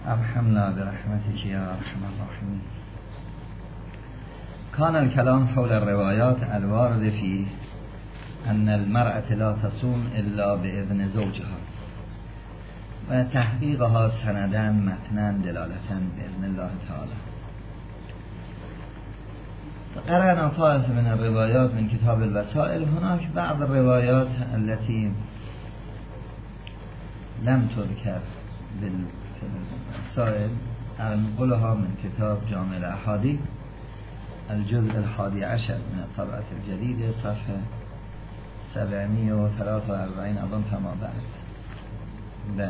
ارحمنا برحمتك یا ارحم الراحمین. كان الكلام حول الروايات الوارد في أن المرأة لا تصوم إلا بإذن زوجها وتحقيقها سندا متنا دلالة بإذن الله تعالى. قرأنا طائفة من الروايات من كتاب الوسائل. هناك بعض الروايات التي لم تذكر بالوسائل أنقلها من كتاب جامع الأحاديث الجزء 11 من الطبعة الجديدة صفحة 743 أظن فما بعد.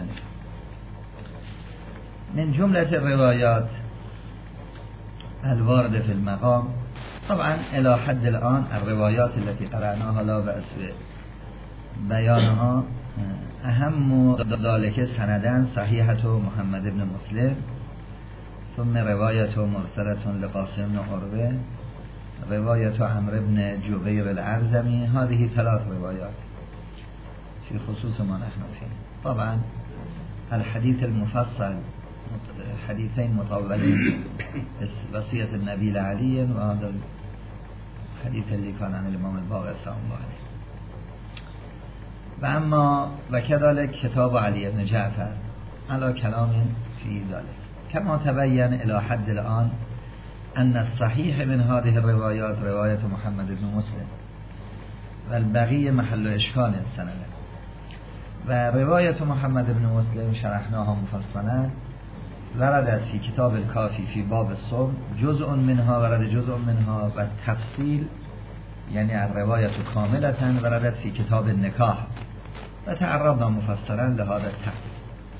من جملة الروايات الواردة في المقام، طبعا إلى حد الآن الروايات التي قرأناها لا بأس بيانها. أهم ذلك سندان صحيحة محمد بن مسلم، ثم رواية مرسلة لقاسم بن عروة، رواية عمرو بن جبير العرزمي. هذه 3 روايات في خصوص ما نحن فيه. طبعا الحديث المفصل حديثين مطولين، وصية النبي لعلي، وهذا الحديث اللي كان عن الإمام الباقر سلام الله عليه. وأما وكذلك كتاب علي بن جعفر على كلام في ذلك. كما تبين إلى حد الآن أن الصحيح من هذه الروايات رواية محمد بن مسلم، والبقية محل إشكال السند. ورواية محمد بن مسلم شرحناها مفصلا، وردت في كتاب الكافي في باب الصوم، جزء منها ورد جزء منها، والتفصيل يعني الرواية كاملة وردت في كتاب النكاح، وتعرضنا مفصلا لهذا التفصيل.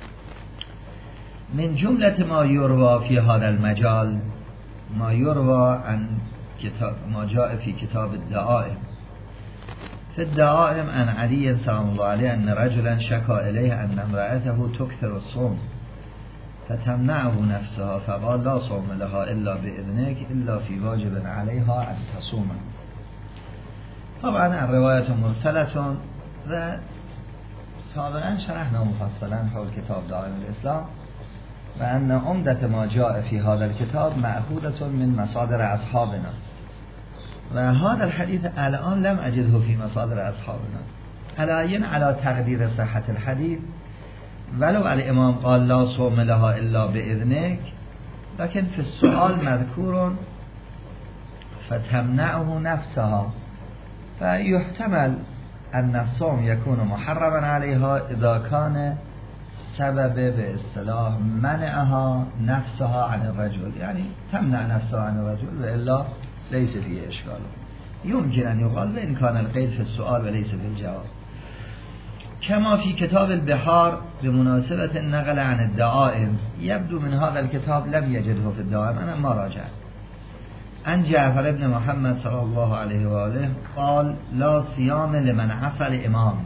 من جملة ما يروى في هذا المجال ما يروى عن ما جاء في كتاب الدعائم. في الدعائم عن علي سلام الله عليه أن رجلا شكا إليه أن امرأته تكثر الصوم فتمنعه نفسها، فقال لا صوم لها إلا بإذنك إلا في واجب عليها أن تصوم. طبعا الرواية مرسلة، وسابقا شرحنا مفصلا حول كتاب دعائم الإسلام، وأن عمدة ما جاء في هذا الكتاب مأخوذة من مصادر أصحابنا، وهذا الحديث الآن لم أجده في مصادر أصحابنا. على تقدير صحة الحديث، ولو الإمام قال لا صوم لها إلا بإذنك، لكن في السؤال مذكور فتمنعه نفسها، فيحتمل أن الصوم يكون محرما عليها إذا كان سبب باصطلاح منعها نفسها عن الرجل، يعني تمنع نفسها عن الرجل، وإلا ليس فيه إشكال. يمكن أن يقال وإن كان القيد في السؤال وليس في الجواب. كما في كتاب البحار بمناسبة النقل عن الدعائم، يبدو من هذا الكتاب لم يجده في الدعائم، أنا ما راجعت. عن جعفر بن محمد صلى الله عليه وآله قال لا صيام لمن عصى الإمام.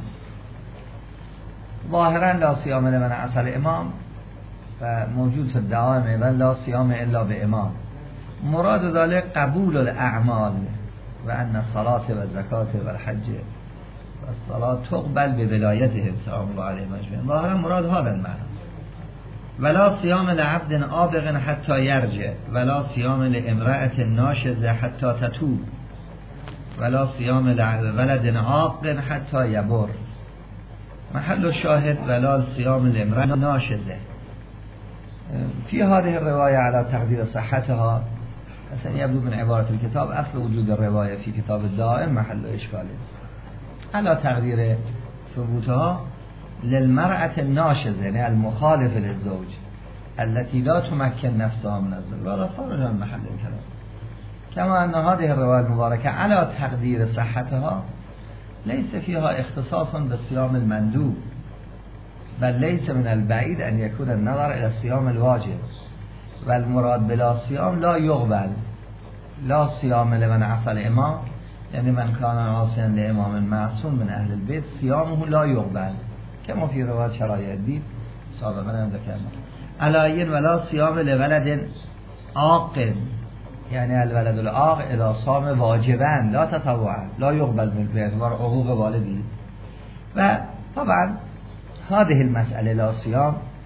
ظاهرا لا صيام لمن عصى الإمام، فموجود في الدعائم أيضا لا صيام إلا بإمام. مراد ذلك قبول الأعمال، وأن الصلاة والزكاة والحج والصلاة تقبل بولايتهم سلام الله عليه مجمعين. ظاهرا مراد هذا المعنى. ولا صيام لعبد آبغ حتى يرجع، ولا صيام لامرأة ناشزة حتى تتوب، ولا صيام لولد عاق حتى يبر. محل الشاهد ولا صيام لامرأة ناشزة. في هذه الرواية على تقدير صحتها، مثلا يبدو من عبارة الكتاب أصل وجود الرواية في كتاب الدائم محل إشكال. على تقدير ثبوتها للمرأة الناشزة، يعني المخالف للزوج التي لا تمكن نفسها من الزوج، هذا خارج عن محل الكلام. كما أن هذه الرواية المباركة على تقدير صحتها ليس فيها اختصاص بالصيام المندوب، بل ليس من البعيد أن يكون النظر إلى الصيام الواجب، والمراد بلا صيام لا يقبل. لا صيام لمن عصى الإمام، يعني من كان عاصيا لإمام معصوم من أهل البيت صيامه لا يقبل، كما في رواية شرائع الدين سابقا هم ذكرنا. على ولا صيام لولد عاق، يعني الولد العاق إذا صام واجبا لا تطوعا لا يقبل من باعتبار حقوق والده. و طبعا هذه المسألة لا صيام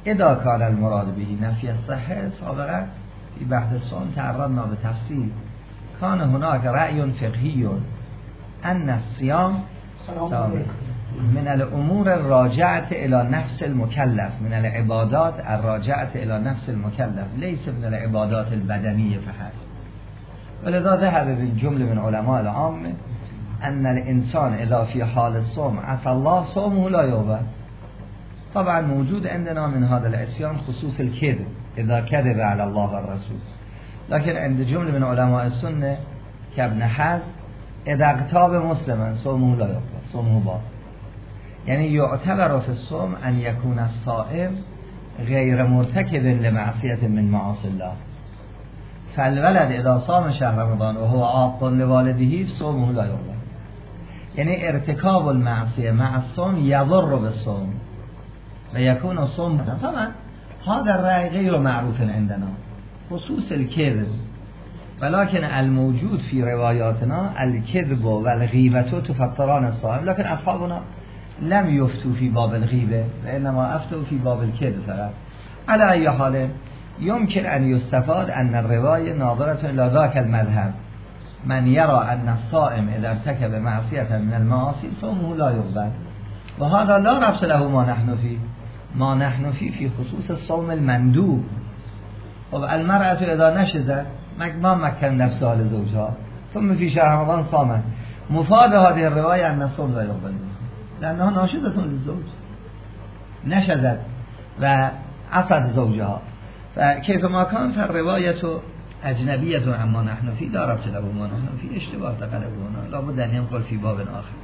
اذا کان المراد بهی نفی الصحه، سابقا فی بحث الصوم تعرضنا به تفصیل کان هناک رأی فقهی ان الصیام من الامور الراجعه الى نفس المکلف، من العبادات الراجعه الى نفس المکلف، لیس من العبادات البدنیه فقط. ولذا ذهب بالجمله من علماء العامه ان الانسان اذا في حال الصوم عسى الله صومه لا يقبل. طبعا موجود عندنا من هذا العصيان خصوص الكذب اذا كذب على الله والرسول، لكن عند جمله من علماء السنه كابن حزم اذا اغتاب مسلما صومه لا يقبل، صومه باطل. يعني يعتبر في الصوم ان يكون الصائم غير مرتكب لمعصيه من معاصي الله. فالولد اذا صام شهر رمضان وهو عاق لوالده صومه لا يقبل. يعني ارتكاب المعصيه مع الصوم يضر بالصوم ويكون الصوم. طبعا هذا الرأي غير معروف عندنا خصوص الكذب، ولكن الموجود في رواياتنا الكذب والغيبة تفطران الصائم، لكن أصحابنا لم يفتوا في باب الغيبة وإنما أفتوا في باب الكذب فقط. على أي حال يمكن أن يستفاد أن الرواية ناظرة إلى ذاك المذهب، من يرى أن الصائم إذا ارتكب معصية من المعاصي صومه لا يقبل، وهذا لا نفس له ما نحن فيه. ما نحن فيه في خصوص الصوم المندوب. المرأة إذا نشزت ما مكن نفسها لزوجها ثم في شهر رمضان صامت، مفاد هذه الرواية أن الصوم لا يقبل لأنها ناشزة للزوج، نشزت وعصت زوجها. فكيف ما كان فالرواية أجنبية عما نحن فيه، لا ربط له ما نحن فيه، اشتباه تقلب هنا، لابد أن ينقل في باب آخر.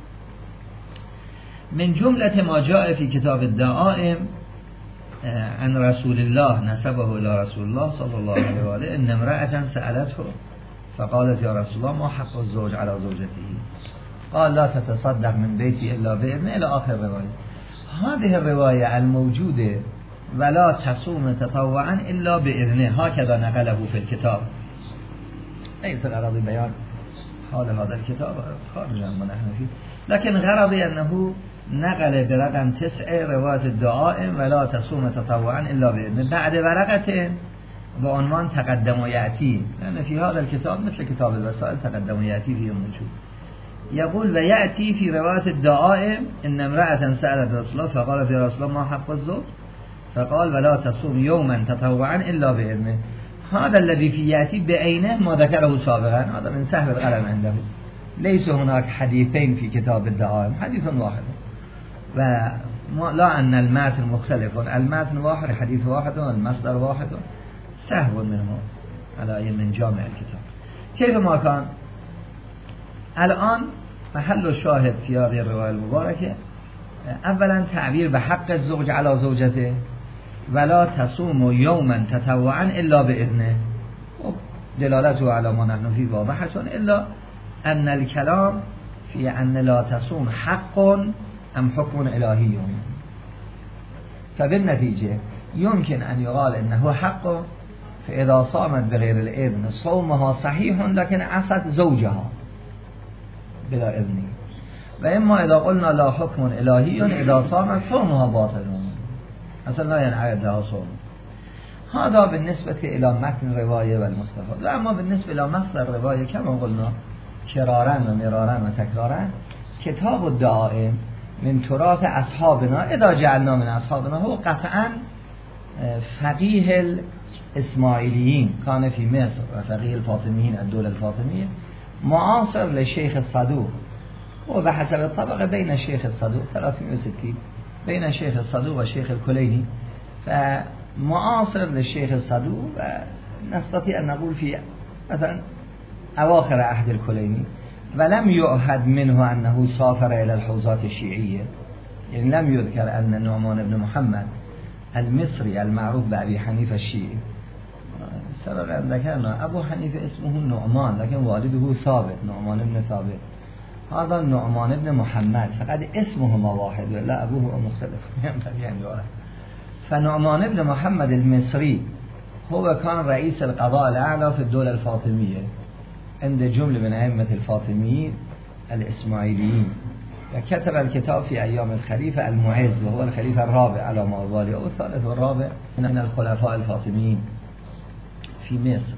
من جملة ما جاء في كتاب الدعائم عن رسول الله نسبه إلى رسول الله صلى الله عليه وآله إن امرأة سألته فقالت يا رسول الله ما حق الزوج على زوجته؟ قال لا تتصدق من بيتي إلا بإذنه إلى آخر الرواية. هذه الرواية الموجودة ولا تصوم تطوعا إلا بإذنه هكذا نقله في الكتاب، ليس الغرض بيان حال هذا الكتاب خارج عما نحن فيه، لكن غرضي أنه نقل برقم 9 رواية الدعائم ولا تصوم تطوعا إلا بإذنه بعد ورقة بعنوان تقدم ويأتي، لأن في هذا الكتاب مثل كتاب الوسائل تقدم ويأتي فيه موجود. يقول ويأتي في رواية الدعائم إن امرأة سألت رسول الله فقالت يا رسول الله ما حق الزوج؟ فقال ولا تصوم يوما تطوعا إلا بإذنه. هذا الذي في يأتي بعينه ما ذكره سابقا، هذا من سهل القلم عنده، ليس هناك حديثين في كتاب الدعائم، حديث واحد، ولا أن المتن مختلف، المتن واحد، حديث واحد، والمصدر واحد، سهو منه على من جامع الكتاب. كيف ما كان الآن محل الشاهد في هذه الرواية المباركة اولا تعبير بحق الزوج على زوجته ولا تصوم يوما تطوعا الا باذنه، دلالته على ما نحن فيه واضحة، الا ان الكلام في ان لا تصوم حق ام حكم الهی، فبالنتيجة يمكن ان يقال انه حق فاذا صامت بغير الاذن صومها صحيح لكن عصت زوجها بلا اذنه، واما اذا قلنا لا حكم الهی اذا صامت صومها باطل اصلا لا ينعقد لها صوم. هذا بالنسبة الى متن رواية والمستفاد. واما بالنسبة الى مصدر رواية كما قلنا كرارا ومرارا وتكرارا كتاب الدعائم من تراث اصحابنا اذا جعلنا من اصحابنا، هو قطعا فقيه الاسماعیلیین كان في مصر وفقيه الفاطميين الدولة الفاطمية معاصر للشيخ الصدوق، وبحسب الطبقة بين الشيخ الصدوق 360 بين الشيخ الصدوق والشيخ الكليني، فمعاصر للشيخ الصدوق، ونستطيع أن نقول في مثلا أواخر عهد الكليني، ولم يؤهد منه أنه سافر إلى الحوزات الشيعية، يعني لم يذكر أن النعمان بن محمد المصري المعروف بأبي حنيفة الشيعي، سبق أن ذكرنا أبو حنيفة اسمه النعمان لكن والده ثابت، نعمان بن ثابت، هذا النعمان بن محمد فقط اسمهما واحد ولا أبوه مختلف. فنعمان بن محمد المصري هو كان رئيس القضاء الأعلى في الدولة الفاطمية عند جملة من أئمة الفاطميين الإسماعيليين، و كتب الكتاب في أيام الخليفة المعز وهو الخليفة الرابع على ما أبالي أو الثالث والرابع من الخلفاء الفاطميين في مصر.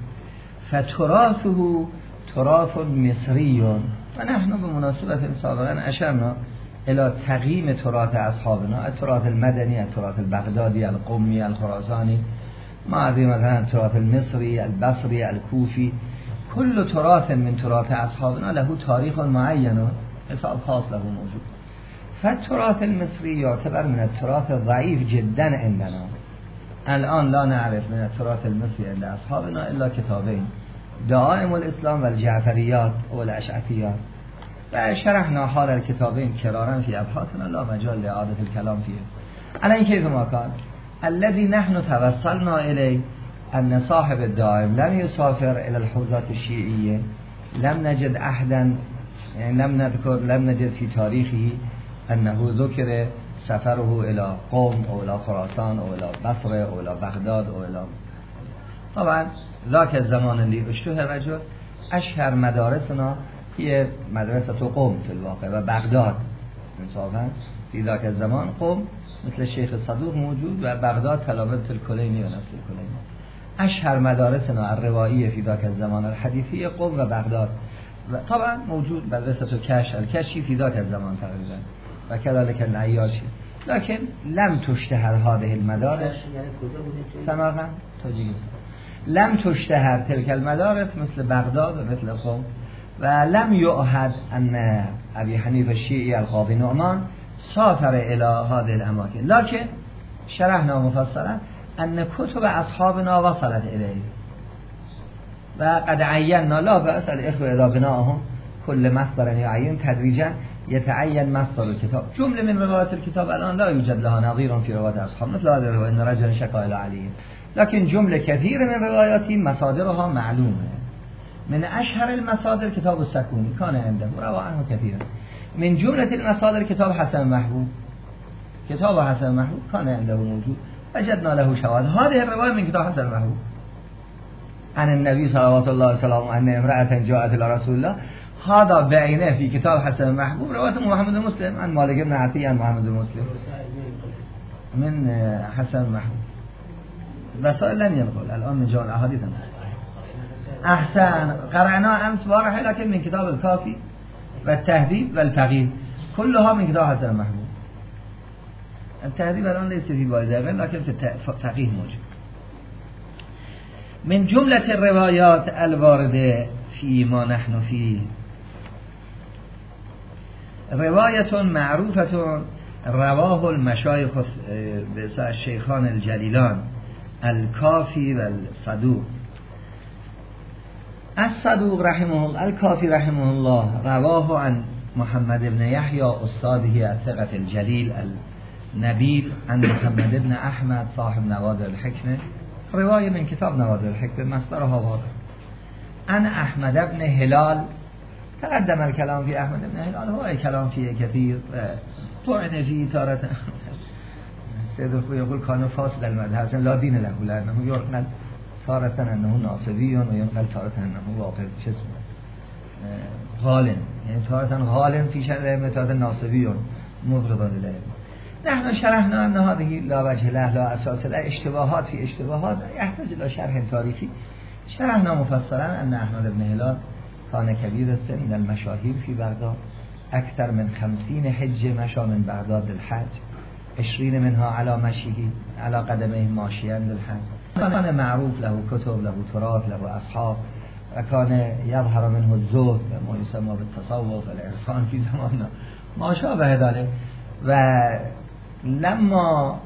فتراثه تراث مصري ونحن بمناسبة سابقا أشرنا إلى تقييم تراث أصحابنا، التراث المدني، التراث البغدادي، القومي، الخراساني، ما أدري مثلا التراث المصري، البصري، الكوفي. كل تراث من تراث أصحابنا له تاريخ معين حساب خاص له موجود. فالتراث المصري يعتبر من التراث الضعيف جدا عندنا. الآن لا نعرف من التراث المصري عند أصحابنا إلا كتابين، دعائم الإسلام والجعفريات والأشعثيات، وشرحنا حال الكتابين كرارا في أبحاثنا، لا مجال لإعادة الكلام فيه. على كيف ما كان الذي نحن توصلنا إليه أن صاحب الدائم لم يسافر إلى الحوزات الشيعية، لم نجد أحدا، يعني لم نجد في تاريخه أنه ذكر سفره إلى قوم أو إلى خراسان أو إلى بصرة أو إلى بغداد أو إلى. طبعا ذاك الزمان اللي اشتهر رجل أشهر مدارسنا هي مدرسة قوم في الواقع و بغداد. انصافا في ذاك الزمان قوم مثل الشيخ الصدوق موجود و بغداد تلامذة الكلینی و نفس الكلینی. أشهر مدارسنا الروائية في ذاك الزمان الحديثية قوم و بغداد. طبعا موجود مدرسة الكشي في ذاك الزمان تقريبا وكذلك العياشي، لكن لم تشتهر هذه المدارس. سمرقند تاجیکستان لم تشتهر تلك المدارس مثل بغداد ومثل قم، ولم يعهد أن أبي حنيفة الشيعي القاضي نعمان سافر إلى هذه الأماكن، لكن شرحنا مفصلا أن كتب أصحابنا وصلت إليه وقد عينا لا بأس الإخوة إذا بناهم كل مصدر يعين تدريجا يتعين مصدر الكتاب. جملة من روايات الكتاب الآن لا يوجد لها نظير في روايات أصحاب، مثل هذا الرواية إن رجل شكا إلى علي، لكن جملة كثيرة من روايات مصادرها معلومة. من أشهر المصادر كتاب السكوني كان عنده روى عنه كثيرا. من جملة المصادر كتاب حسن محبوب، كتاب حسن محبوب كان عنده موجود، وجدنا له شواهد. هذه الرواية من كتاب حسن محبوب عن النبي صلوات الله وسلامه أن امرأة جاءت إلى رسول الله، هذا بعينه في كتاب حسن محبوب. رواية محمد المسلم عن مالك بن عطية عن محمد المسلم من حسن محبوب. بسائل لم ينقل الآن من جاء الأحاديث. أحسن، قرأنا أمس بارحة لكن من كتاب الكافي والتهذيب والفقيه كلها من كتاب حسن محبوب. التهذيب الآن ليس في بايدغ لكن في الفقيه موجود. من جملة الروايات الواردة فيما نحن فيه رواية معروفة رواه المشايخ الشيخان الجليلان الكافي والصدوق. الصدوق رحمه الله، الكافي رحمه الله رواه عن محمد بن يحيى أستاذه الثقة الجليل النبيل عن محمد بن أحمد صاحب نوادر الحكمة، رواية من كتاب نوادر الحكمة مصدرها واضح. عن أحمد بن هلال، تقدم الكلام في أحمد بن هلال، هو الكلام فيه كثير طعن فيه تارة. سيد الخوي يقول كان فاسد المذهب لا دين له لأنه ينقل تارة أنه ناصبي وينقل تارة أنه واقع غالن، يعني تارة غالن في شرعه تارة ناصبي مفرد إليه. نحن شرحنا أن هذه لا وجه له لا أساس له، اشتباهات في اشتباهات يحتاج إلى شرح تاريخي. شرحنا مفصلا أن أحمد بن هلال كان كبير السن من المشاهير في بغداد، أكثر من 50 حجة مشى من بغداد للحج، 20 منها على مشيه على قدميه ماشيا للحج. كان معروف له كتب، له تراث، له أصحاب، وكان يظهر منه الزهد ما يسمى بالتصوف والعرفان في زماننا ما شابه ذلك. ولما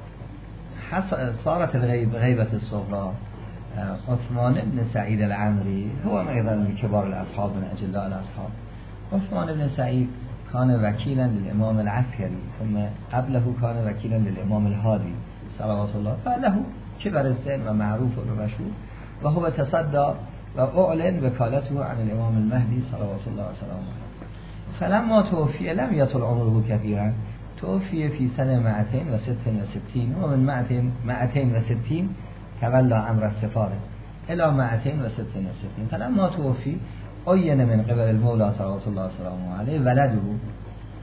صارت غيبة الصغرى، عثمان بن سعيد العمري هو أيضا من كبار الأصحاب من أجلاء الأصحاب. عثمان بن سعيد كان وكيلا للإمام العسكري، ثم قبله كان وكيلا للإمام الهادي صلوات الله، فله كبر السن ومعروف ومشهور، وهو تصدى وأعلن وكالته عن الإمام المهدي صلوات الله وسلامه. فلما توفي لم يطل عمره كثيرا، توفي في سنة 266 ومن 260 تولى أمر السفارة إلى 266. فلما توفي عين من قبل المولى صلوات الله وسلامه عليه ولده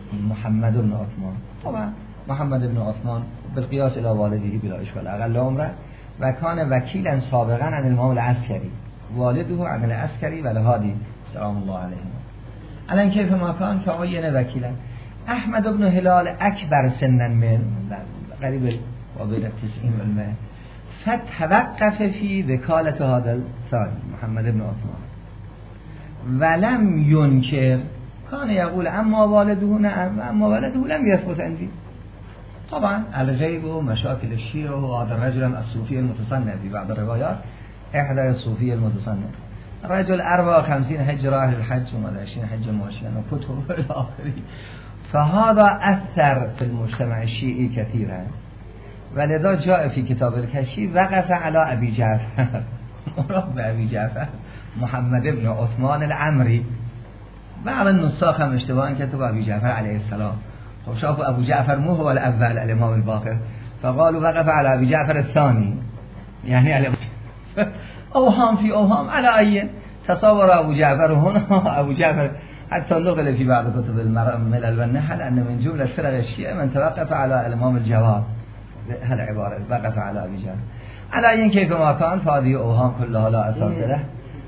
محمد بن عثمان. طبعا محمد بن عثمان بالقياس الى والده بلا اشکال اقل عمره و کان وکیلا سابقا عن الامام العسکری والده عن العسکری و الهادی سلام الله علیه. الان کیف ما کان که عین وکیلا. احمد بن هلال اکبر سنا من قریب قابل 90 والمه فتوقف فی وکالت هذا الثاني محمد بن عثمان ولم ينكر كان يقول اما والده نعم اما والده لم يثبت عندي. طبعا الغيب ومشاكل الشيعة وهذا الرجل الصوفي المتصنف في بعض الروايات احدى الصوفي المتصنف رجل 54 حج راح للحج و20 حج ماشيا وكتب الى اخره. فهذا اثر في المجتمع الشيعي كثيرا ولذا جاء في كتاب الكشف وقف على ابي جعفر مراد بابي جعفر محمد بن عثمان العمري. بعض النساخ هم اشتباها كتب ابي جعفر عليه السلام. خب شافوا ابو جعفر مو هو الاول الامام الباقر فقالوا وقف على ابي جعفر الثاني يعني اوهام في اوهام على اي تصور ابو جعفر هنا ابو جعفر حتى نقل في بعض كتب الملل والنحل ان من جمله فرق الشيعة من توقف على الامام الجواد هل عباره وقف على ابي جعفر على اي كيف ما كان فهذه اوهام كلها لا اساس له.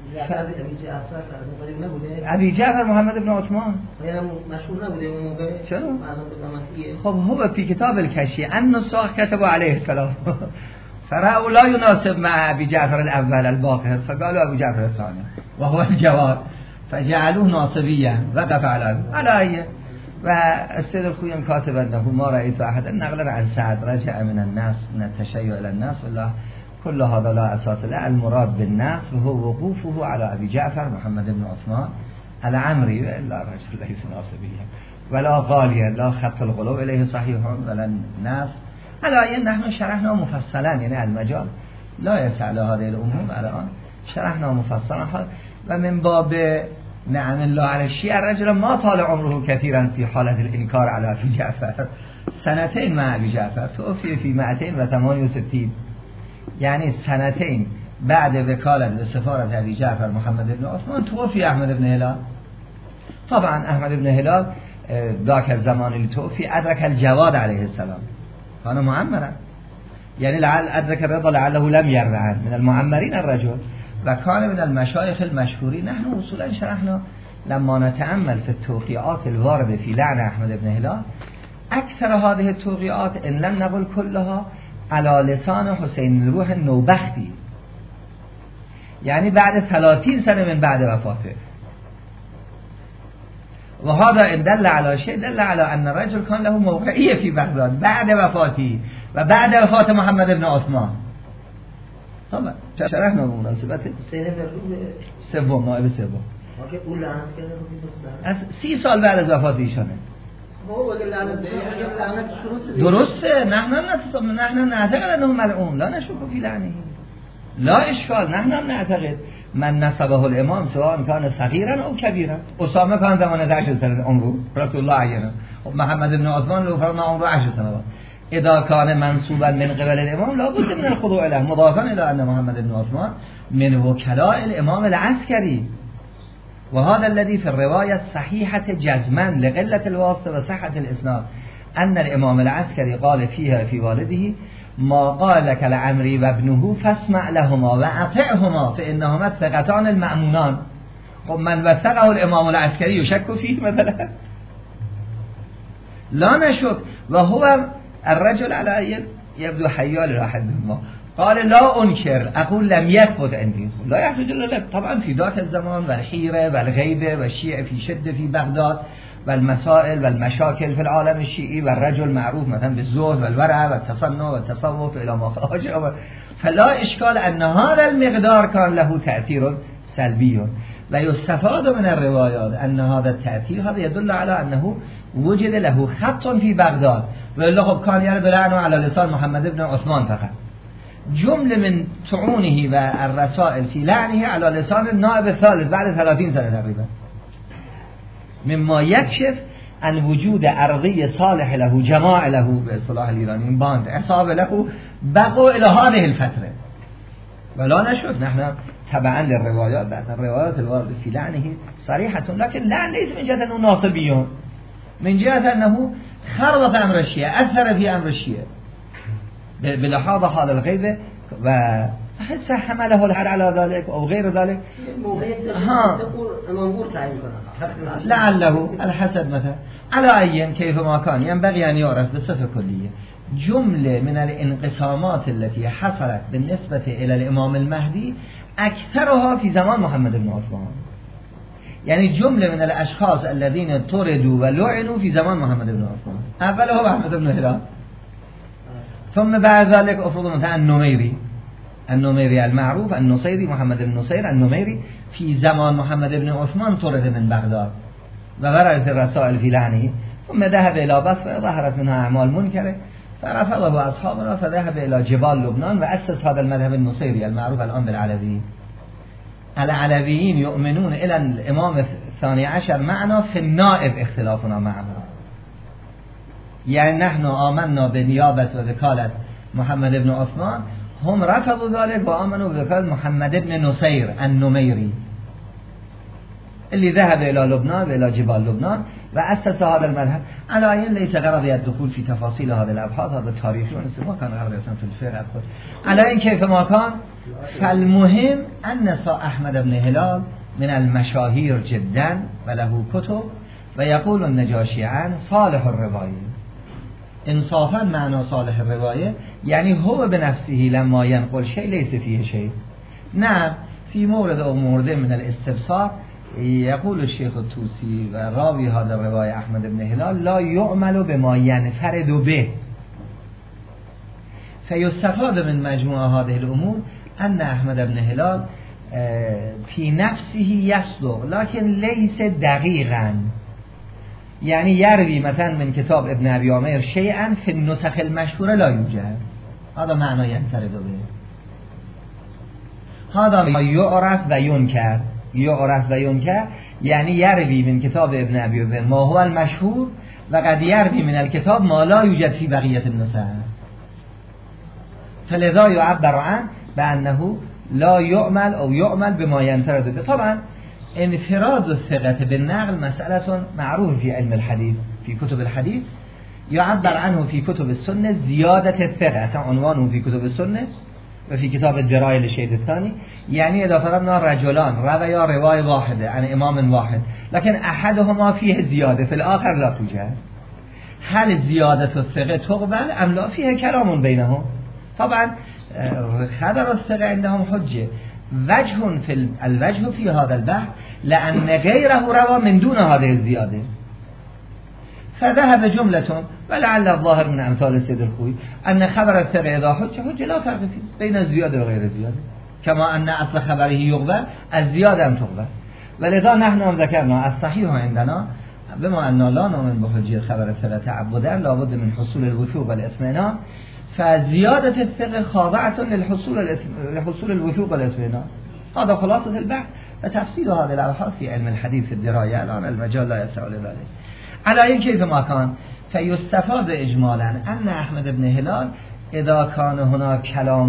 ابي جعفر محمد بن عثمان مشهور نبوده اون موقع. چرا؟ خب هو في كتاب الكشف النساخ كتبوا عليه السلام فرأوا لا يناسب مع ابي جعفر الاول الباقر فقالوا ابو جعفر الثاني وهو الجواد فجعلوه ناصبيا وقف على ايه. و السيد الخويم كاتب انه ما رأيت احدا نقل عن سعد رجع من الناس من التشيع الى الناس والله كل هذا لا اساس له. المراد بالناس وهو وقوفه على ابي جعفر محمد بن عثمان العمري الا رجل ليس ناصبيا ولا غاليا لا خط القلوب اليه صحيح ولا الناس. على ان نحن شرحنا مفصلا يعني المجال لا يسع لهذه الامور الان شرحنا مفصلا و من باب نعم الله على الشيعة الرجل ما طال عمره كثيرا في حالة الانكار على ابي جعفر. سنتين مع ابي جعفر توفي في 268 يعني سنتين بعد وكالة وسفارة ابي جعفر محمد بن عثمان توفي احمد بن هلال. طبعا احمد بن هلال ذاك الزمان اللي توفي ادرك الجواد عليه السلام كان معمرا يعني لعل ادرك الرضا لعله لم يرعن من المعمرين الرجل و كان من المشايخ المشهورين. نحن اصولا شرحنا لما نتأمل في التوقيعات الواردة في لعن احمد بن هلال اكثر هذه التوقيعات ان لم نقل كلها على لسان حسين الروح النوبختی يعني بعد 30 سنة من بعد وفاته. وهذا إن دل على شيء دل على أن الرجل كان له موقعية في بغداد بعد وفاته وبعد وفاة محمد بن عثمان. طبعا شرحنا بمناسبته سوم نائب سوم 30 سال بعد از وفات ایشانه. درسته نحن نعتقد انه ملعون لا نشك في لعنه لا اشكال. نحن نعتقد من نسبه الامام سواء كان صغيرا او كبيرا. اسامه كان زمان 10 سنه عمره رسول الله عينه محمد بن عثمان لو فرضنا عمره 10 سنوات اذا كان منسوبا من قبل الامام لا بد من الخضوع له مضافا الى ان محمد بن عثمان من وكلاء الامام العسكري. وهذا الذي في الرواية الصحيحة جزما لقلة الواسطة وصحة الإسناد أن الإمام العسكري قال فيها في والده ما قال لك العمري وابنه فاسمع لهما وأطعهما فإنهما الثقتان المأمونان. خب من وثقه الإمام العسكري يشك فيه مثلا لا نشك. وهو الرجل على يبدو حيال لحد ما قال لا أنكر أقول لم يثبت عندي لا يحتاج إلا لك. طبعا في ذاك الزمان والحيرة والغيبة والشيعة في شدة في بغداد والمسائل والمشاكل في العالم الشيعي والرجل معروف مثلا بالزهد والورع والتصنع والتصوف إلى ما خرج. فلا إشكال أن هذا المقدار كان له تأثير سلبي ويستفاد من الروايات أن هذا التأثير هذا يدل على أنه وجد له خط في بغداد وإلا خب كان يرد لعنه على لسان محمد بن عثمان فقط. جمله من طعونه والرسائل في لعنه على لسان النائب الثالث بعد 30 سنة تقريبا مما يكشف عن وجود أرضية صالح له جماع له باصطلاح الإيرانيين باند عصاب له بقوا إلى هذه الفترة. ولا نشوف نحن تبعا للروايات بعد الروايات الواردة في لعنه صريحة لكن لعن ليس من جهة أنه ناصبيون من جهت انه خربط امر الشیعه، اثر فی امر الشیعه بلحاظ حال الغیبه و حس حمله الحد على ذلك او غیر ذلك. ها لعله الحسد مثلا على أي كيف ما كان ينبغي أن يعرف بصفة كلية جملة من الانقسامات التي حصلت بالنسبة إلى الإمام المهدي أكثرها في زمان محمد بن عثمان، يعني جملة من الأشخاص الذين طردوا ولعنوا في زمان محمد بن عثمان، أوله محمد بن هلال، ثم بعد ذلك أفضل مثلا النميري المعروف، النصيري محمد بن نصير النميري في زمان محمد بن عثمان طرد من بغداد وبرزت الرسائل في لعنه، ثم ذهب إلى بصره ظهرت منها أعمال منكرة فرفضه أصحابنا فذهب إلى جبال لبنان وأسس هذا المذهب النصيري المعروف الآن بالعلويين. العلويين يؤمنون إلى الإمام الثاني عشر معنا في النائب اختلافنا معه، يعني نحن آمنا بنيابة ووكالة محمد بن عثمان، هم رفضوا ذلك وآمنوا بوكالة محمد بن نصير النميري اللي ذهب إلى لبنان وإلى جبال لبنان وأسس هذا المذهب. على أين ليس غرضي الدخول في تفاصيل هذه الأبحاث، هذا تاريخي ونسبة ما كان غرضي في الفقه أبحث. على أين كيف ما كان، فالمهم أن أحمد بن هلال من المشاهير جدا وله كتب ويقول النجاشي عنه صالح الرواية. انصافا معنى صالح الرواية يعني هو بنفسه لما ينقل شيء ليس فيه شيء. نعم في مورد أو موردين من الاستبصار يقول الشيخ الطوسي و راوي هذا الرواية أحمد بن هلال لا يعمل بما ينفرد به، فيستفاد من مجموعة هذه الأمور أن أحمد بن هلال في نفسه يصدق لكن ليس دقيقا، يعني يروي مثلا من كتاب ابن أبي عمير شيئا في النسخ المشهورة لا يوجد، هذا معنى ينفرد به. هذا ما يعرف و ينكر يعني يروي من كتاب ابن أبي عمير ما هو المشهور و قد يروي من الكتاب ما لا يوجد في بقية النسخ، فلذا يعبر عنه بأنه لا يعمل أو يعمل بما ينفرد به. طبعا انفراد الثقة بالنقل مسألة معروف في علم الحديث، في كتب الحديث يعبر عنه في كتب السنة زيادة الثقة، اصلا عنوانه في كتب السنة وفي كتاب الدراية للشيخ الثاني، يعني إذا فرضنا رجلان رويا رواية واحدة عن إمام واحد لكن أحدهما فيه زيادة في الآخر لا توجد، هل زيادة الثقة تقبل أم لا؟ فيها كلام بينهم. طبعا خبر الثقة عندهم حجة، وجه في الوجه في هذا البحث لأن غيره روى من دون هذه الزيادة، فذهب جملة ولعل الظاهر من أمثال السيد الخوي أن خبر الثقة إذا حجة لا فرق فيه بين الزيادة وغير الزيادة، كما أن أصل خبره يقبل الزيادة أم تقبل. ولذا نحن ذكرنا الصحيح عندنا بما أننا لا نؤمن بحجية خبر الثقة تعبدا لابد من حصول الوثوق والاطمئنان، فزيادة الثقة خاضعة لحصول الوثوق والاطمئنان. هذا خلاصة البحث وتفصيل هذه الأبحاث في علم الحديث في الدراية، الآن المجال لا يسع لذلك. على أي كيف ما كان فيستفاد إجمالا أن أحمد بن هلال إذا كان هناك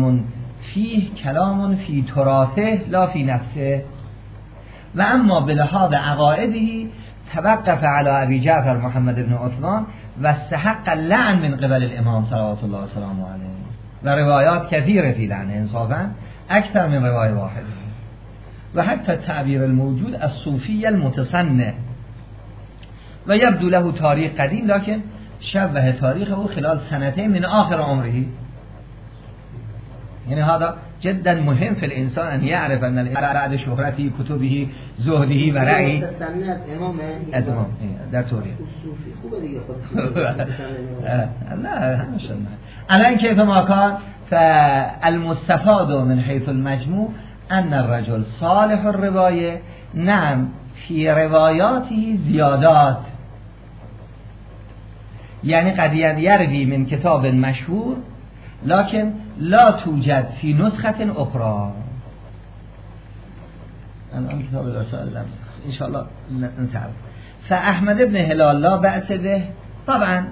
كلام في تراثه لا في نفسه، وأما بلحاظ عقائده توقف على أبي جعفر محمد بن عثمان واستحق اللعن من قبل الإمام صلوات الله وسلامه عليه، وروايات كثيرة في لعنه إنصافا أكثر من رواية واحدة، وحتى التعبير الموجود الصوفي المتصنع، ويبدو له تاريخ قديم لكن شبه تاريخه خلال سنتين من آخر عمره. يعني هذا جدا مهم في الإنسان أن يعرف أن الإنسان بعد شهرته كتبه زهده و رأيه امام در توريه لا همشون. الان كيف ما كان فالمستفاد من حيث المجموع أن الرجل صالح الرواية، نعم في رواياته زيادات، يعني قد يروي من كتاب مشهور لكن لا توجد في نسخة أخرى. الآن كتاب الرسائل إن شاء الله نتعرف. فأحمد بن هلال لا بأس به. طبعا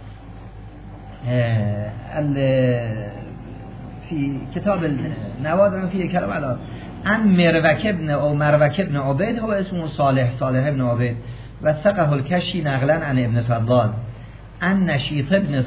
في كتاب النوادر فيه كلام على عن مروك بن عبيد، هو اسمه صالح بن عبيد، و ثقه الکشی نقلا عن ابن فضال ان نشیط ابن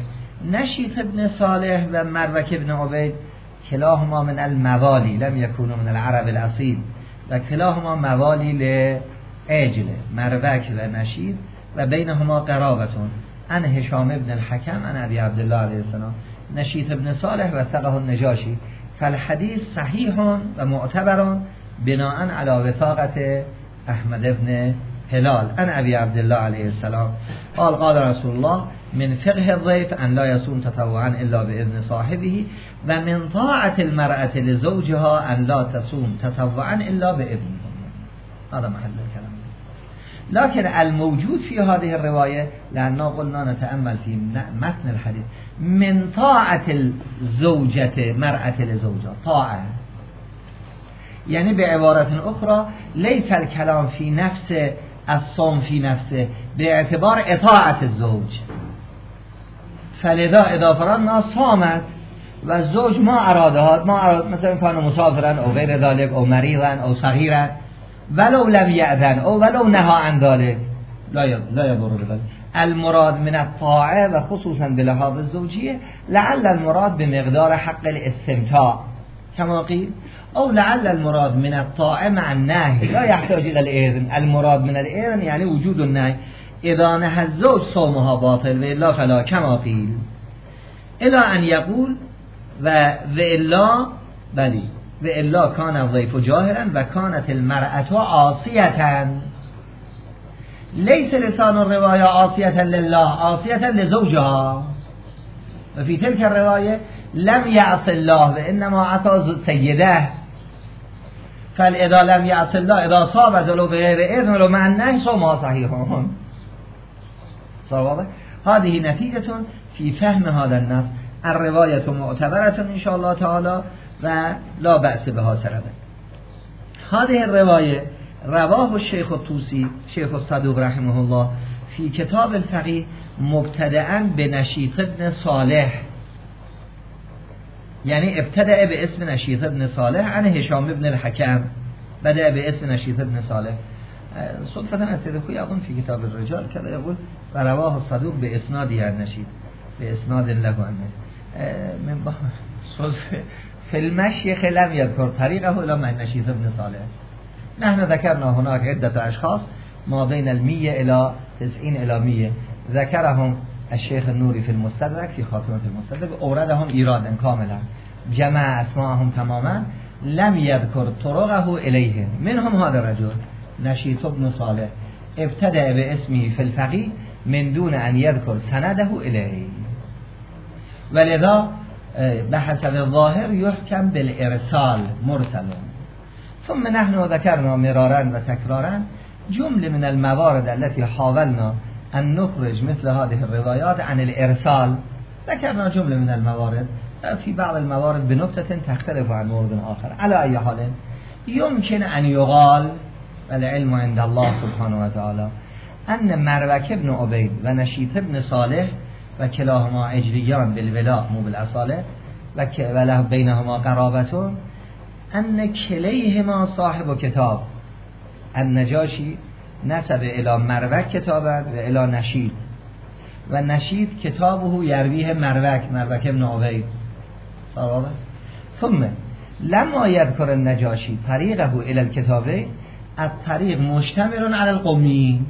صالح و مروک ابن عبید کلاهما من الموالی لم یکونوا من العرب الاصیل و کلاهما موالی لعجل مروک و نشیط و بینهما قرابتون ان هشام ابن الحکم ان ابی عبدالله علیه السلام نشیط ابن صالح و ثقه النجاشی فالحدیث صحیح و معتبر بناء علی وثاقت احمد ابن هلال ان ابی عبدالله علیه السلام قال رسول الله من فقه الضيف ان لا يصوم تطوعا الا باذن صاحبه و من طاعة المرأة لزوجها ان لا تصوم تطوعا الا باذنه. هذا محل الكلام. لكن الموجود في هذه الرواية لأننا قلنا نتأمل في متن الحديث من طاعة الزوجة مرأة لزوجها طاعة، يعني بعبارة أخرى ليس الكلام في نفس الصوم في نفسه باعتبار اطاعة الزوج، فلذا اذا فرضنا صامت و الزوج ما اراد مثلا كان مسافرا او غير ذلك او مريضا او صغيرا ولو لم يأذن او ولو نهى عن ذلك لا يضر بذلك. المراد من الطاعة و خصوصا بلحاظ الزوجية لعل المراد بمقدار حق الاستمتاع كما قيل، او لعل المراد من الطاعة مع النهي لا يحتاج الى الاذن. المراد من الاذن يعني وجود النهي، اذا نهى الزوج صومها باطل والا فلا كما قيل الى ان يقول والا كان الضيف جاهلا و كانت المرأة عاصية. ليس لسان الرواية عاصية لله عاصية لزوجها، وفي تلك الرواية لم يعص الله وإنما عصى سيده. فإذا لم يعص الله إذا صابت ولو بغير إذن ولو مع النهي صومها صحيح. صوابه. هذه نتيجة في فهم هذا النص. الرواية معتبرة إن شاء الله تعالى و لا بأس بها سردا. هذه الرواية رواه الشيخ الطوسي شيخ الصدوق رحمه الله في كتاب الفقيه مبتدأ بنشيط ابن صالح، يعني ابتدأ باسم نشيط ابن صالح عن هشام ابن الحكم، بدأ باسم نشيط ابن صالح. صدفة التدخوي أظن في كتاب الرجال كذا يقول رواه الصدوق بإسناد النشيط بإسناد له عنه من صدفة في المشيخ لم يذكر طريقه إلى مع نشيط ابن صالح. نحن ذكرنا هناك عدة أشخاص ما بين 100 إلى 90 إلى 100 ذكرهم الشيخ النوري في المستدرك في خاتمة المستدرك، أوردهم إيرادا كاملا جمع أسماءهم تماما، لم يذكر طرقه إليهم. منهم هذا الرجل نشيط ابن صالح ابتدأ باسمه في الفقيه من دون أن يذكر سنده إليه، ولذا بحسب الظاهر يحكم بالإرسال مرسل. ثم نحن ذكرنا مرارا وتكرارا جملة من الموارد التي حاولنا أن نخرج مثل هذه الروايات عن الإرسال. ذكرنا جملة من الموارد، في بعض الموارد بنقطة تختلف عن مورد آخر. على أي حال يمكن أن يقال العلم عند الله سبحانه وتعالى أن مروك بن عبید و نشیط بن صالح و کلاهما عجلیان بالولاء مو بالاصاله و له بینهما قرابتون ان کلیهما صاحب کتاب. النجاشی نسب الى مروک کتابت و الى نشید و نشید کتابه یرویه مروک ابن عبید صوابه. ثم لما یذکر النجاشی طریقه الى الكتابه الطریق مشتمل على القمی،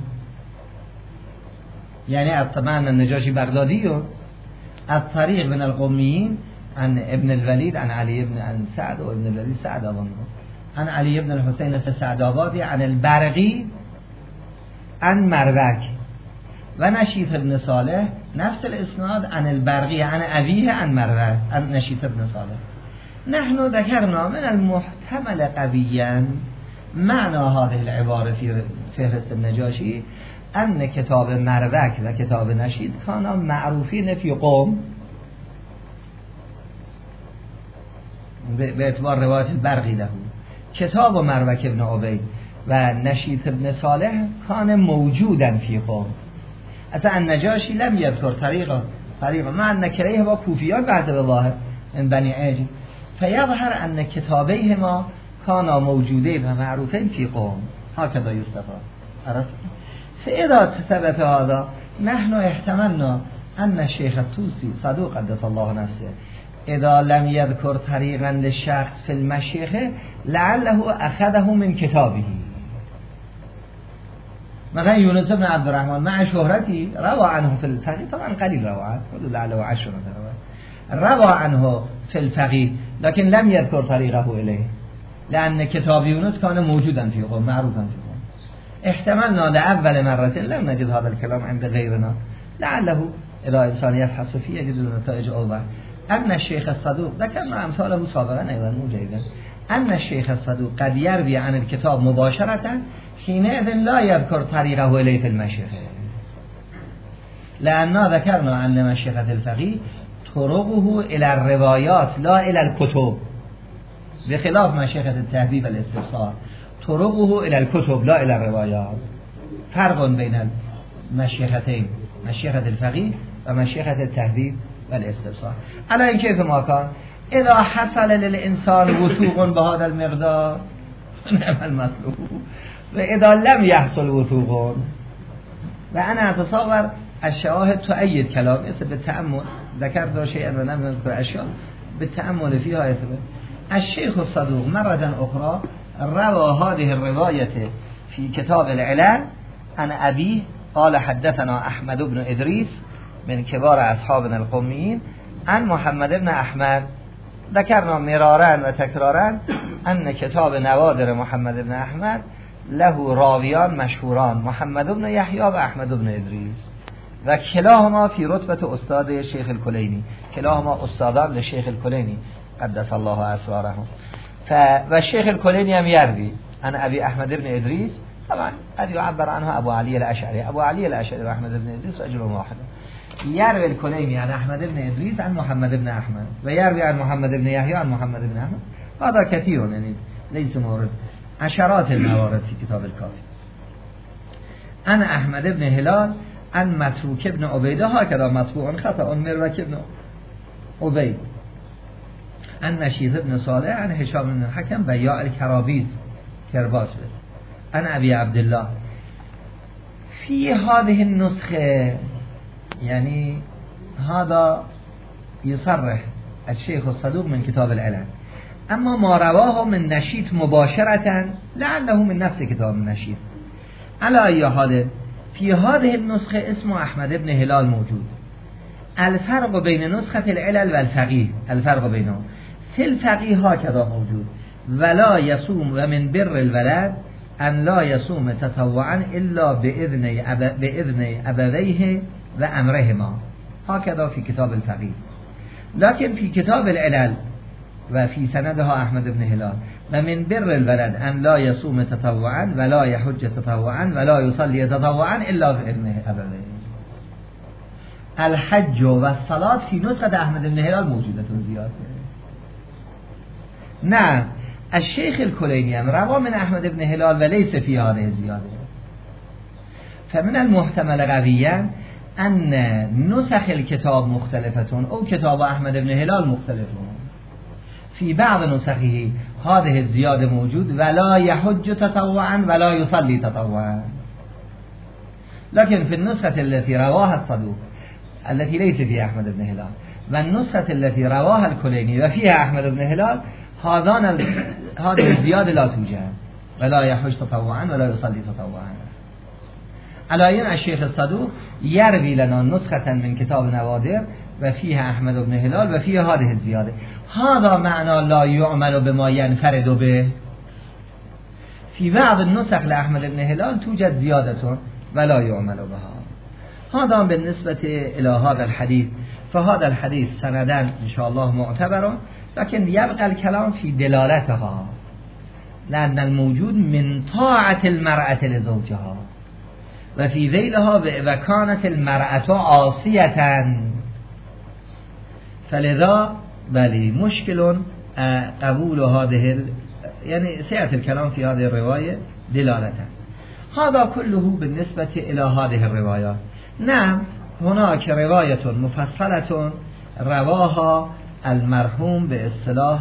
يعني طبعا النجاشي بغدادي الطريق من القوميين عن ابن الوليد عن علي بن عن سعد وابن الوليد سعد أظن عن علي بن الحسين السعدآبادي عن البرقي عن مروك ونشيط بن صالح نفس الإسناد عن البرقي عن أبيه عن مروك عن نشيط بن صالح. نحن ذكرنا من المحتمل قويا معنى هذه العبارة في فهرست النجاشي أن كتاب مروک و کتاب نشید كانا معروفين في قوم باعتبار رواية البرقي له. كتاب مروک ابن عبید و نشید ابن صالح كان موجودا في قوم. اصلا النجاشي لم يذكر طريقه مع أن كليه با كوفيان بحسب الظاهر من بني عجل، فيظهر أن كتابيهما كانا موجودين و معروفين في قوم. هكذا يستفاد. عرفت؟ فإذا ثبت هذا نحن احتملنا أن الشيخ الطوسي صدوق قدس الله نفسه اذا لم يذكر طريقا للشخص في المشيخه لعله اخذه من كتابه. مثلا يونس بن عبد الرحمن مع شهرتي روى عنه في الفقيه، طبعا قليل روى عنه لعله 10 روى عنه في الفقيه لكن لم يذكر طريقه اليه لان كتاب يونس كان موجودا في قوم معروفا في قوم. احتملنا لأول مرة لم نجد هذا الكلام عند غيرنا، لعله إذا إنسان يفحص فيه يجد نتائج أوضح. أن الشيخ الصدوق ذكرنا أمثاله سابقا أيضا مجيدا، أن الشيخ الصدوق قد يروي عن الكتاب مباشرة حينئذ لا يذكر طريقه إليه في المشيخة، لأننا ذكرنا أن مشيخة الفقيه طرقه إلى الروايات لا إلى الكتب، بخلاف مشيخة التهذيب والاستفسار طرقه إلى الكتب لا إلى الروايات. فرق بين المشيختين، مشيخة الفقيه ومشيخة التهذيب والاستفسار. على این كيف ما كان إذا حصل للإنسان وثوق بهذا المقدار نعم المطلوب، وإذا لم يحصل وثوق، وأنا أتصور الشواهد تؤيد كلام بالتأمل، ذكرت شيئا ولم نذكر أشياء بالتأمل فيها يثبت. الشيخ الصدوق مرة أخرى روى هذه الرواية في كتاب العلل عن أبيه قال حدثنا أحمد بن إدريس من كبار أصحابنا القوميين عن محمد بن أحمد. ذكرنا مرارا وتكرارا أن كتاب نوادر محمد بن أحمد له راویان مشهوران محمد بن يحيى و احمد بن ادریس و کلاهما في رتبه استاد شیخ الکلینی، کلاهما استادان لشیخ الکلینی قدس الله اسرارهم. و شیخ الکلینی هم يروي عن ابي احمد بن ادریس، طبعا قد يعبر عنه ابو علي الاشعري، ابو علي الاشعري و احمد بن ادریس رجل واحد. يروي الكليني عن احمد بن ادریس عن محمد بن احمد و يروي عن محمد بن يحيى عن محمد بن احمد. هذا كثير، يعني ليس مورد، عشرات الموارد في كتاب الكافي. أنا أحمد بن هلال عن متروك بن عبيده هكذا مطبوع خطأ مروك بن عبيد عن نشيط بن صالح عن هشام بن الحكم بياع الكرابيس كرباس بس عن أبي عبد الله. في هذه النسخة يعني هذا يصرح الشيخ الصدوق من كتاب العلل، اما ما رواه من نشيط مباشرة لعله من نفس كتاب النشيط. على اي حال في هذه النسخة اسم احمد بن هلال موجود. الفرق بين نسخة العلل والفقيه، الفرق بينهم في الفقيه هكذا موجود ولا يصوم ومن بر الولد ان لا يصوم تطوعا الا باذن ابويه و امرهما، هكذا في كتاب الفقيه. لكن في كتاب العلل وفي سندها أحمد بن هلال ومن بر الولد أن لا يصوم تطوعا ولا يحج تطوعا ولا يصلي تطوعا إلا بإذن أبويه. الحج والصلاة في نسخة أحمد بن هلال موجودة زيادة. نعم الشيخ الكليني روى من أحمد بن هلال وليس في هذه الزيادة، فمن المحتمل قويا أن نسخ الكتاب مختلفة أو كتاب أحمد بن هلال مختلفون. في بعض نسخه هذه الزيادة موجود ولا يحج تطوعا ولا يصلي تطوعا، لكن في النسخة التي رواها الصدوق التي ليس فيها أحمد بن هلال والنسخة التي رواها الكليني وفيها أحمد بن هلال هذه الزيادة لا توجد، ولا يحج تطوعا ولا يصلي تطوعا. على الشيخ الصدوق يروي لنا نسخة من كتاب نوادر وفيها أحمد بن هلال وفيها هذه الزيادة. هذا معنى لا يعمل بما ينفرد به. في بعض النسخ لأحمد بن هلال توجد زيادة ولا يعمل بها. هذا بالنسبة إلى هذا الحديث. فهذا الحديث سندا إن شاء الله معتبر، لكن يبقى الكلام في دلالتها، لأن الموجود من طاعة المرأة لزوجها وفي ذيلها وكانت المرأة عاصية، فلذا بلي مشكل قبول هذه يعني سيأتي الكلام في هذه الرواية دلالة. هذا كله بالنسبة إلى هذه الروايات. نعم هناك رواية مفصلة رواها المرحوم باصطلاح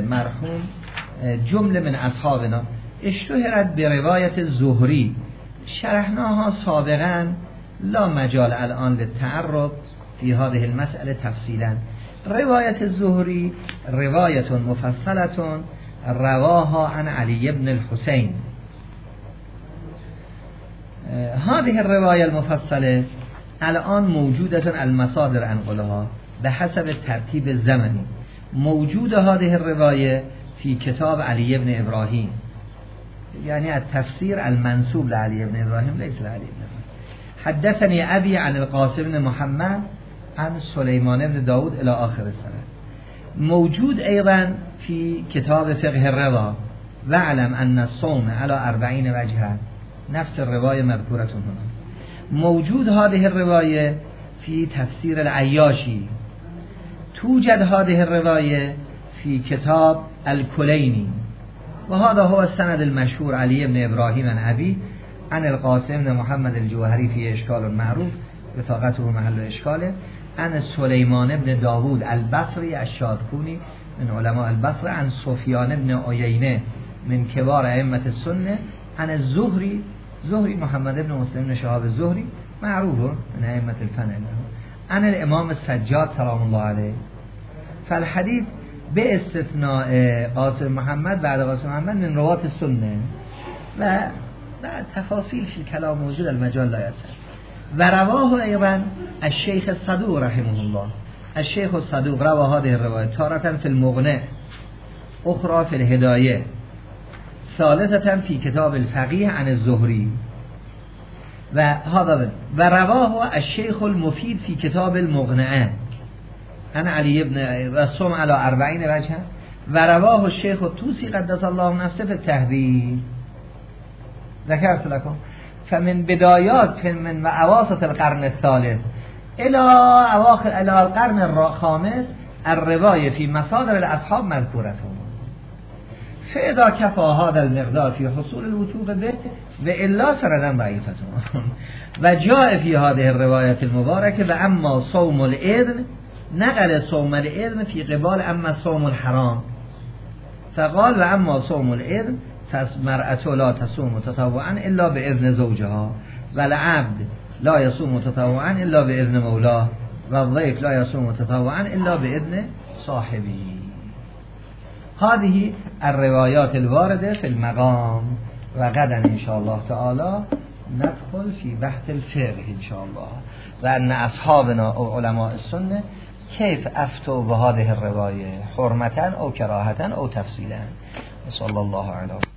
المرحوم جملة من أصحابنا، اشتهرت برواية الزهري شرحناها سابقا، لا مجال الان للتعرض في هذه المسألة تفصيلا. روایت زهری روایت مفصلة رواها عن علي بن الحسين. هذه الرواية المفصلة الآن موجودة المصادر أنقلها بحسب الترتيب الزمني. موجود هذه الرواية في كتاب علي بن إبراهيم، يعني التفسير المنسوب لعلي بن إبراهيم ليس لعلي بن إبراهيم. حدثني أبي عن القاسم بن محمد عن سليمان بن داود إلى آخر السنة. موجود أيضا في كتاب فقه الرضا واعلم أن الصوم على 40 وجها، نفس الرواية مذكورة هنا. موجود هذه الرواية في تفسير العياشي. توجد هذه الرواية في كتاب الكليني، وهذا هو السند المشهور علي بن إبراهيم عن أبي عن القاسم بن محمد الجوهري في إشكال معروف بطاقته محل إشكاله عن سليمان بن داود البصري الشادكوني من علماء البصره عن سفیان بن عیینه من کبار ائمه السنه عن الزهری محمد بن مسلم بن شهاب الزهری معروف من ائمه الفن عن الامام السجاد سلام الله عليه. فالحديث باستثناء قاسم محمد بعد قاسم محمد من رواه السنه و تفاصيل في الكلام موجود، المجال لا يسع. و رواه ايضا الشيخ الصدوق رحمه الله. الشيخ الصدوق روى هذه الرواية تارة في المغنى، أخرى في الهداية، ثالثة في كتاب الفقيه عن الزهري. و رواه الشيخ المفيد في كتاب المغنى عن علي بن الصوم على 40 وجها. و رواه الشيخ الطوسي قدس الله نفسه في التهذيب. ذكرت لكم فمن بدايات من اواسط القرن الثالث الى اواخر الى القرن الخامس الرواية في مصادر الاصحاب مذكورة. فاذا كفى هذا المقدار في حصول الوثوق به والا سندا ضعيفة. و جاء في هذه الرواية المباركة و اما صوم الاذن، نقل صوم الاذن في قبال اما صوم الحرام، فقال و اما صوم الاذن فالمرأة لا تصوم تطوعا الا باذن زوجها، والعبد لا يصوم تطوعا الا باذن مولاه، والضيف لا يصوم تطوعا الا باذن صاحبه. هذه الروايات الواردة في المقام. وغدا ان شاء الله تعالى ندخل في بحث الفقه ان شاء الله، وان اصحابنا او علماء السنه كيف افتوا بهذه الرواية حرمة او كراهة او تفصيلا. صلى الله عليه